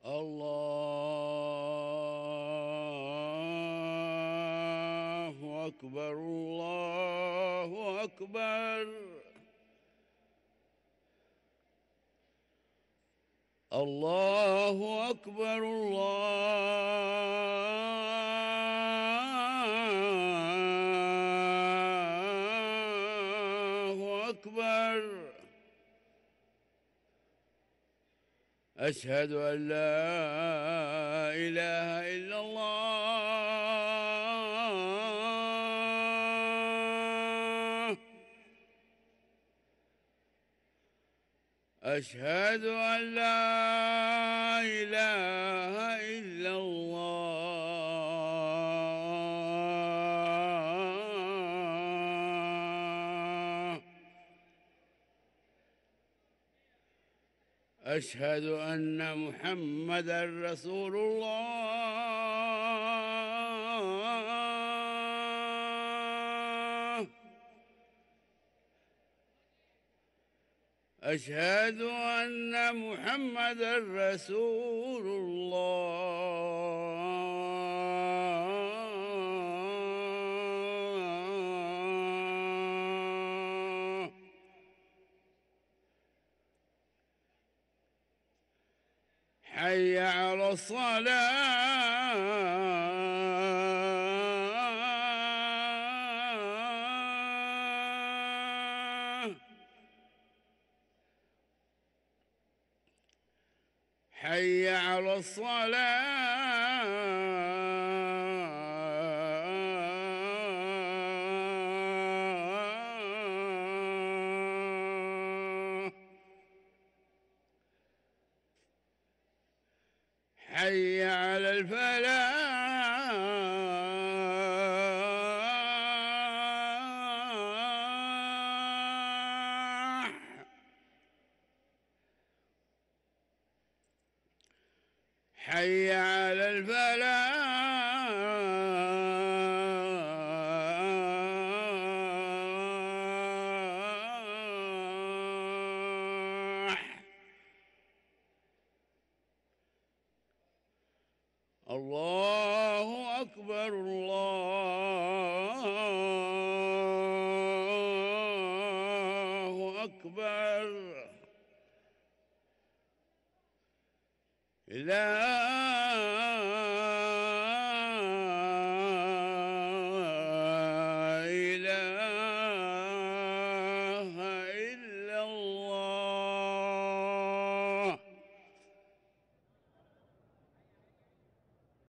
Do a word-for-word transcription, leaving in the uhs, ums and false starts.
الله أكبر الله أكبر الله أكبر الله أكبر أشهد أن لا إله إلا الله أشهد أن لا إله إلا الله أشهد أن محمدًا رسول الله أشهد أن محمدًا رسول الله حي على الصلاة حي على الصلاة حي على الفلاح حي على الفلاح الله أكبر الله أكبر لا